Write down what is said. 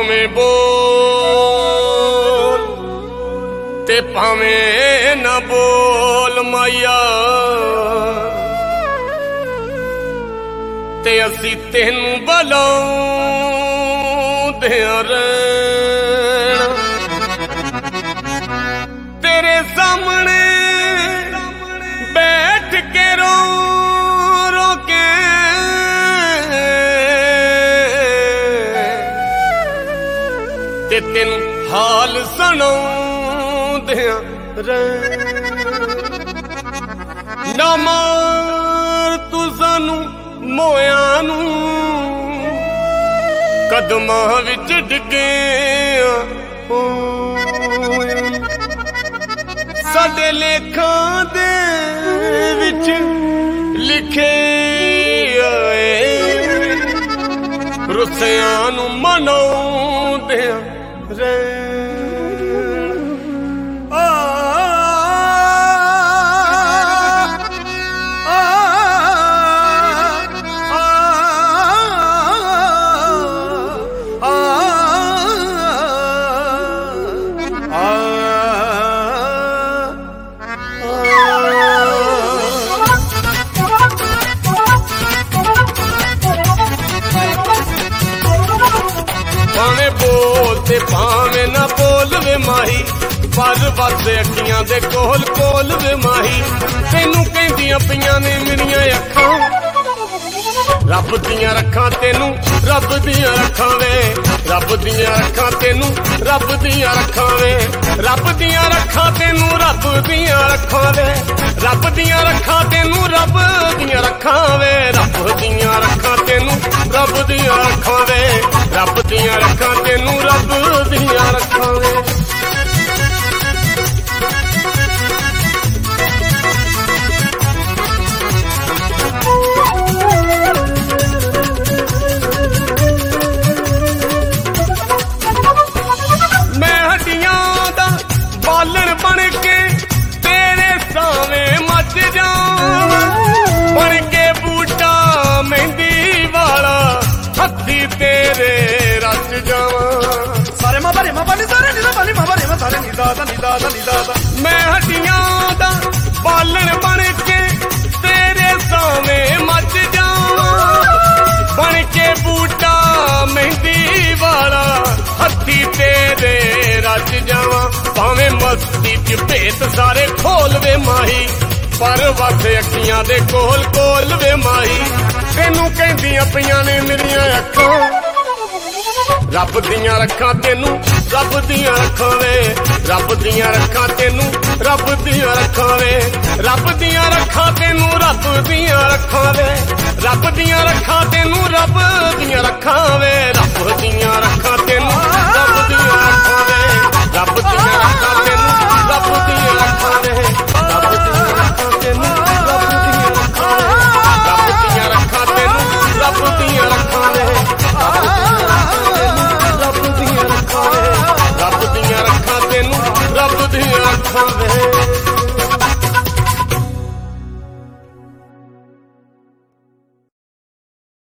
ਭਾਵੇਂ ਬੋਲ ਤੇ ਭਾਵੇਂ ਨਾ ਬੋਲ ਮਾਇਆ ਤੇ ਅਸੀਂ ਤੈਨੂੰ ਬੁਲਾਉਂਦਿਆਂ ਰਹਿਣਾ ਤੇਰੇ ਸਾਹਮਣੇ ਬੈਠ ਕੇ ਰੋ ਰੋ ਕੇ ਤੇ ਤੈਨੂੰ ਹਾਲ ਸੁਣਾਉਂਦਿਆਂ ਰਹਿਣਾ ਨਾ ਮਾਰ ਤੂੰ ਸਾਨੂੰ ਮੋਇਆਂ ਨੂੰ ਕਦਮਾਂ ਵਿੱਚ ਡਿੱਗਿਆ ਸਾਡੇ ਲੇਖਾਂ ਦੇ ਵਿੱਚ ਲਿਖੇ ਆਏ ਰੁੱਸਿਆਂ ਨੂੰ ਮਨਾਉਂਦਿਆਂ ਭਾਵੇਂ ਬੋਲ ਤੇ ਭਾਵੇਂ ਨਾ ਬੋਲ ਵੇ ਮਾਹੀ ਪਰ ਵਸ ਅੱਖੀਆਂ ਦੇ ਕੋਲ ਕੋਲ ਵੇ ਮਾਹੀ ਤੈਨੂੰ ਕਹਿੰਦੀਆਂ ਪਈਆਂ ਨੇ ਮੇਰੀਆਂ ਅੱਖਾਂ ਰੱਬ ਦੀਆਂ ਰੱਖਾਂ ਤੈਨੂੰ ਰੱਬ ਦੀਆਂ ਰੱਖਾਂ ਵੇ ਰੱਬ ਦੀਆਂ ਰੱਖਾਂ ਤੈਨੂੰ ਰੱਬ ਦੀਆਂ ਰੱਖਾਂ ਵੇ ਰੱਬ ਦੀਆਂ ਰੱਖਾਂ ਤੈਨੂੰ ਰੱਬ ਦੀਆਂ ਰੱਖਾਂ ਵੇ ਰੱਬ ਦੀਆਂ ਰੱਖਾਂ ਤੈਨੂੰ ਰੱਬ ਦੀਆਂ ਰੱਖਾਂ ਵੇ ਰੱਬ ਦੀਆਂ ਰੱਖਾਂ ਤੈਨੂੰ ਰੱਬ ਦੀਆਂ ਰੱਖਾਂ ਵੇ ਰੱਬ ਦੀਆਂ ਰੱਖਾਂ ਤੈਨੂੰ ਰੱਬ ਦੀਆਂ ਰੱਖਾਂ ਵੇ ਬਾਲਣ ਬਣ ਕੇ ਤੇਰੇ ਸਾਵੇਂ ਮੱਚ ਜਾਵਾਂ ਬਣ ਕੇ ਬੂਟਾ ਮਹਿੰਦੀ ਵਾਲਾ ਹੱਥੀ ਤੇਰੇ ਰਚ ਜਾਵਾਂ ਸਾਰੇ ਮਾ ਭਰੇ ਮਾ ਬਾਲੀ ਸਾਰੇ ਨੀ ਦਾ ਬਾਲੀ ਮਾ ਭਰੇ ਮਾ ਸਾਰੇ ਨੀ ਦਾ ਮੈਂ ਹੱਡੀਆਂ ਦਾ ਬਾਲਣ ਬਣ ਕੇ ਤੇਰੇ ਸਾਵੇਂ ਮੱਚ ਜਾਵਾਂ ਬਣ ਕੇ ਬੂਟਾ ਮਹਿੰਦੀ ਵਾਲਾ ਹੱਥੀ ਤੇਰੇ ਰਚ ਜਾਵਾਂ ਭਾਵੇਂ ਮਸਤੀ ਚ ਭੇਤ ਸਾਰੇ ਖੋਲ ਵੇ ਮਾਹੀ ਪਰ ਵਸ ਅੱਖੀਆਂ ਦੇ ਕੋਲ ਕੋਲ ਵੇ ਮਾਹੀ ਤੈਨੂੰ ਕਹਿੰਦੀਆਂ ਪਈਆਂ ਨੇ ਮੇਰੀਆਂ ਅੱਖਾਂ ਰੱਬ ਦੀਆਂ ਰੱਖਾਂ ਤੈਨੂੰ ਰੱਬ ਦੀਆਂ ਰੱਖਾਂ ਵੇ ਰੱਬ ਦੀਆਂ ਰੱਖਾਂ ਤੈਨੂੰ ਰੱਬ ਦੀਆਂ ਰੱਖਾਂ ਵੇ ਰੱਬ ਦੀਆਂ ਰੱਖਾਂ ਤੈਨੂੰ ਰੱਬ ਦੀਆਂ ਰੱਖਾਂ ਵੇ ਰੱਬ ਦੀਆਂ ਰੱਖਾਂ ਤੈਨੂੰ ਰੱਬ ਦੀਆਂ ਰੱਖਾਂ ਵੇ ਰੱਬ ਦੀਆਂ ਰੱਖਾਂ